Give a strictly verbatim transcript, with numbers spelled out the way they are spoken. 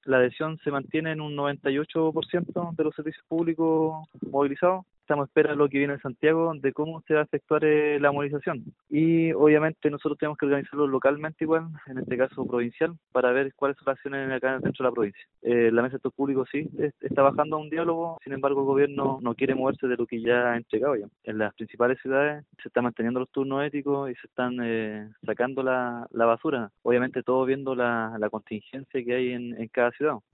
La adhesión se mantiene en un noventa y ocho por ciento de los servicios públicos movilizados. Estamos a espera de lo que viene en Santiago, de cómo se va a efectuar eh, la movilización. Y obviamente nosotros tenemos que organizarlo localmente igual, en este caso provincial, para ver cuáles son las acciones acá dentro de la provincia. Eh, la mesa de estos públicos sí es- está bajando a un diálogo, sin embargo el gobierno no quiere moverse de lo que ya ha entregado ya. En las principales ciudades se están manteniendo los turnos éticos y se están eh, sacando la, la basura, obviamente todo viendo la, la contingencia que hay en, en cada ciudad.